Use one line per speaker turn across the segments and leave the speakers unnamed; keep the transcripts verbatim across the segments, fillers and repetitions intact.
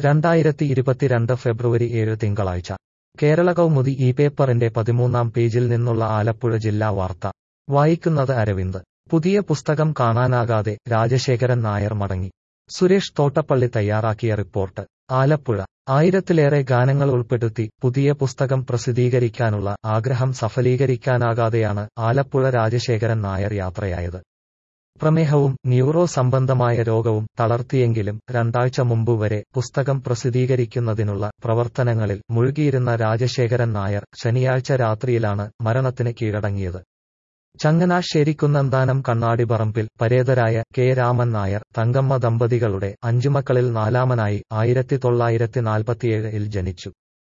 രണ്ടായിരത്തി ഇരുപത്തിരണ്ട് ഫെബ്രുവരി ഏഴ് തിങ്കളാഴ്ച കേരള കൗമുദി ഈ പേപ്പറിന്റെ പതിമൂന്നാം പേജിൽ നിന്നുള്ള ആലപ്പുഴ ജില്ലാ വാർത്ത വായിക്കുന്നത് അരവിന്ദ്. പുതിയ പുസ്തകം കാണാനാകാതെ രാജശേഖരൻ നായർ മടങ്ങി. സുരേഷ് തോട്ടപ്പള്ളി തയ്യാറാക്കിയ റിപ്പോർട്ട്. ആലപ്പുഴ. ആയിരത്തിലേറെ ഗാനങ്ങൾ ഉൾപ്പെടുത്തി പുതിയ പുസ്തകം പ്രസിദ്ധീകരിക്കാനുള്ള ആഗ്രഹം സഫലീകരിക്കാനാകാതെയാണ് ആലപ്പുഴ രാജശേഖരൻ നായർ യാത്രയായത്. പ്രമേഹവും ന്യൂറോ സംബന്ധമായ രോഗവും തളർത്തിയെങ്കിലും രണ്ടാഴ്ച മുമ്പ് വരെ പുസ്തകം പ്രസിദ്ധീകരിക്കുന്നതിനുള്ള പ്രവർത്തനങ്ങളിൽ മുഴുകിയിരുന്ന രാജശേഖരൻ നായർ ശനിയാഴ്ച രാത്രിയിലാണ് മരണത്തിന് കീഴടങ്ങിയത്. ചങ്ങനാശ്ശേരി കുന്നന്താനം കണ്ണാടിപ്പറമ്പിൽ പരേതരായ കെ രാമൻ നായർ തങ്കമ്മ ദമ്പതികളുടെ അഞ്ചുമക്കളിൽ നാലാമനായി ആയിരത്തി തൊള്ളായിരത്തി നാൽപ്പത്തിയേഴിൽ ജനിച്ചു.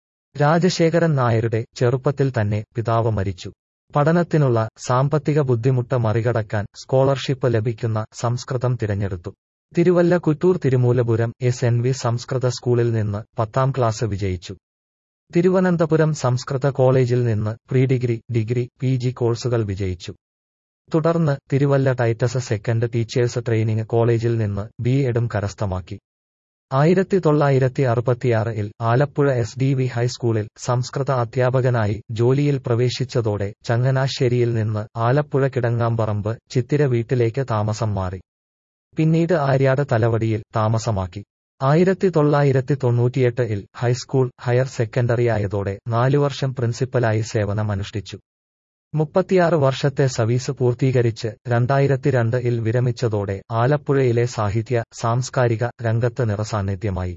രാജശേഖരൻ നായരുടെ ചെറുപ്പത്തിൽ തന്നെ പിതാവ് മരിച്ചു. പഠനത്തിനുള്ള സാമ്പത്തിക ബുദ്ധിമുട്ട് മറികടക്കാൻ സ്കോളർഷിപ്പ് ലഭിക്കുന്ന സംസ്കൃതം തിരഞ്ഞെടുത്തു. Thiruvalla Kuttoor Thirumoolapuram S N V സംസ്കൃത സ്കൂളിൽ നിന്ന് പത്താം ക്ലാസ് വിജയിച്ചു. തിരുവനന്തപുരം സംസ്കൃത കോളേജിൽ നിന്ന് pre degree, degree, P G കോഴ്സുകൾ വിജയിച്ചു. തുടർന്ന് Thiruvalla Titus second teachers training കോളേജിൽ നിന്ന് ബി എഡും കരസ്ഥമാക്കി. ആയിരത്തി തൊള്ളായിരത്തി അറുപത്തിയാറിൽ ആലപ്പുഴ എസ് ഡി വി ഹൈസ്കൂളിൽ സംസ്കൃത അധ്യാപകനായി ജോലിയിൽ പ്രവേശിച്ചതോടെ ചങ്ങനാശ്ശേരിയിൽ നിന്ന് ആലപ്പുഴ കിടങ്ങാമ്പറമ്പ് ചിത്തിര വീട്ടിലേക്ക് താമസം മാറി. പിന്നീട് ആര്യാട് തലവടിയിൽ താമസമാക്കി. ആയിരത്തി തൊള്ളായിരത്തി തൊണ്ണൂറ്റിയെട്ടിൽ ഹൈസ്കൂൾ ഹയർ സെക്കൻഡറിയായതോടെ നാലുവർഷം പ്രിൻസിപ്പലായി സേവനമനുഷ്ഠിച്ചു. മുപ്പത്തിയാറ് വർഷത്തെ സർവീസ് പൂർത്തീകരിച്ച് രണ്ടായിരത്തി രണ്ടിൽ വിരമിച്ചതോടെ ആലപ്പുഴയിലെ സാഹിത്യ സാംസ്കാരിക രംഗത്ത് നിറസാന്നിധ്യമായി.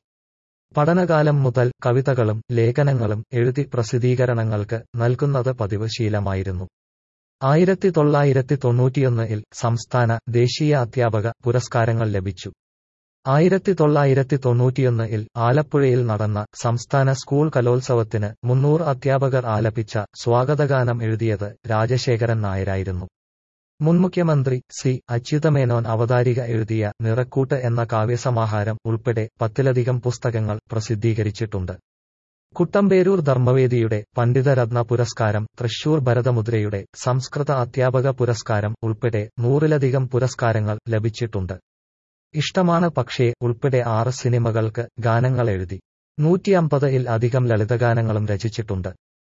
പഠനകാലം മുതൽ കവിതകളും ലേഖനങ്ങളും എഴുതി പ്രസിദ്ധീകരണങ്ങൾക്ക് നൽകുന്നത് പതിവ് ശീലമായിരുന്നു. ആയിരത്തി തൊള്ളായിരത്തി തൊണ്ണൂറ്റിയൊന്നിൽ സംസ്ഥാന ദേശീയ അധ്യാപക പുരസ്കാരങ്ങൾ ലഭിച്ചു. ആയിരത്തി തൊള്ളായിരത്തി തൊണ്ണൂറ്റിയൊന്നിൽ ആലപ്പുഴയിൽ നടന്ന സംസ്ഥാന സ്കൂൾ കലോത്സവത്തിന് മുന്നൂറ് അധ്യാപകർ ആലപിച്ച സ്വാഗതഗാനം എഴുതിയത് രാജശേഖരൻ നായരായിരുന്നു. മുൻ മുഖ്യമന്ത്രി സി അച്യുതമേനോൻ അവതാരിക എഴുതിയ നിറക്കൂട്ട് എന്ന കാവ്യസമാഹാരം ഉൾപ്പെടെ പത്തിലധികം പുസ്തകങ്ങൾ പ്രസിദ്ധീകരിച്ചിട്ടുണ്ട്. കുട്ടമ്പേരൂർ ധർമ്മവേദിയുടെ പണ്ഡിതരത്ന പുരസ്കാരം, തൃശൂർ ഭരതമുദ്രയുടെ സംസ്കൃത അധ്യാപക പുരസ്കാരം ഉൾപ്പെടെ നൂറിലധികം പുരസ്കാരങ്ങൾ ലഭിച്ചിട്ടുണ്ട്. ഇഷ്ടമാണ് പക്ഷേ ഉൾപ്പെടെ ആറ് സിനിമകൾക്ക് ഗാനങ്ങൾ എഴുതി. നൂറ്റിയമ്പതിൽ അധികം ലളിതഗാനങ്ങളും രചിച്ചിട്ടുണ്ട്.